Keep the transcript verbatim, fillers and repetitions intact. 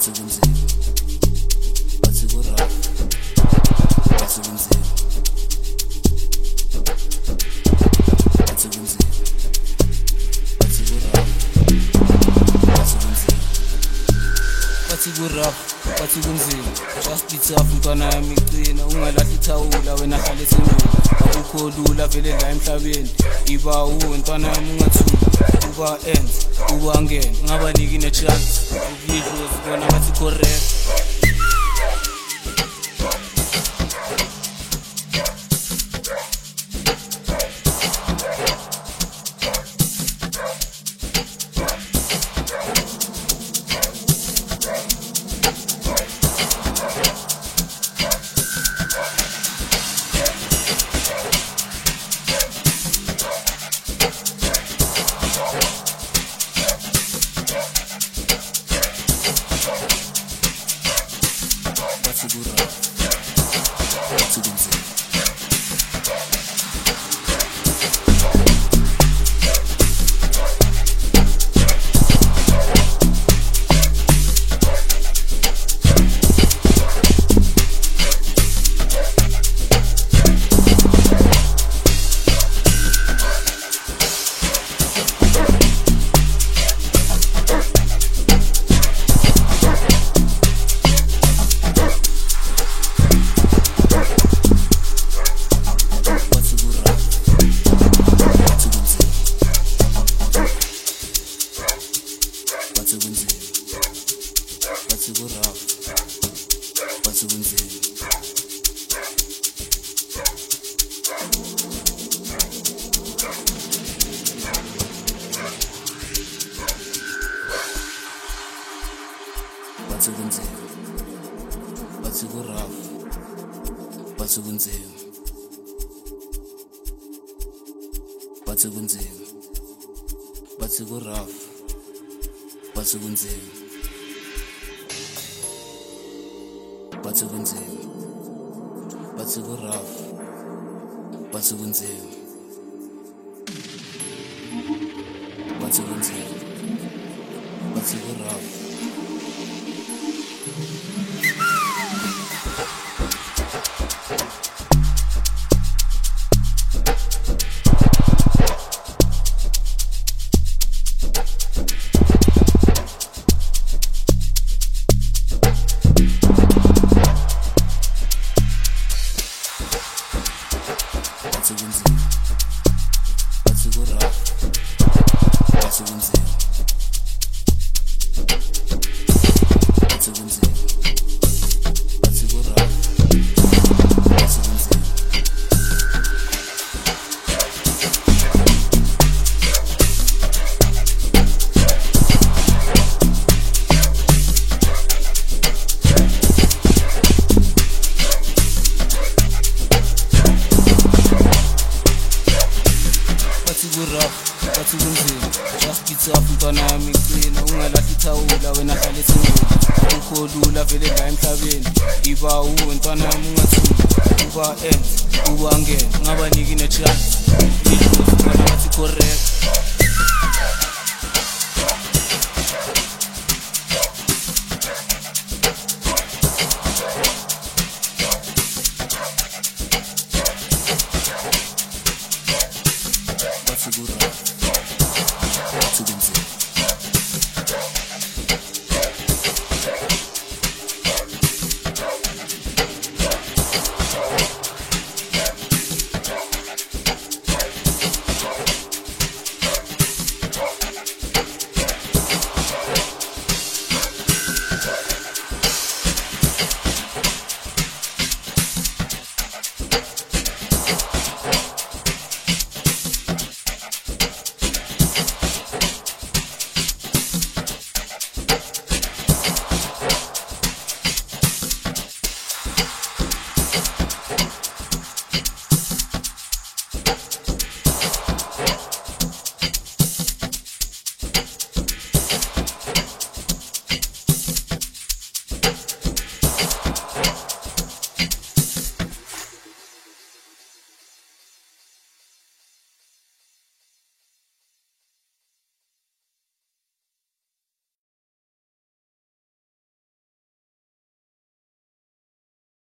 bathi kunzima, bathi kurap, bathi kunzima, bathi kunzima, bathi kurap, bathi kunzima, bathi kurap, bathi kunzima. Just be tough mntwana yami qina, ungalahli ithawula wena hlala esengweni. Akukho lula vele la emhlabeni, iba uwe mntwana yami ungathuli, uba end, uba ngene, ngabaniki ne chance, ukuyidlozi bona bathi correct. Bathi kunzima, bathi kurap, bathi kunzima, bathi kunzima, bathi kurap, bathi kunzima, bathi kunzima, bathi kurap, bathi kunzima, bathi kunzima, bathi kurap. Bathi kunzima, bathi kurap, bathi kunzima, bathi kunzima, bathi kurap, bathi kunzima. Bathi kurap, bathi kunzima. Just be tough mntwana yami qina, ungalahli ithawula wena hlala esengweni. Akukho lula vele la emhlabeni, iba uwe mntwana yami ungathuli, uba end, uba ngene, ngabaniki ne chance, ukuyidlozi bona bathi correct.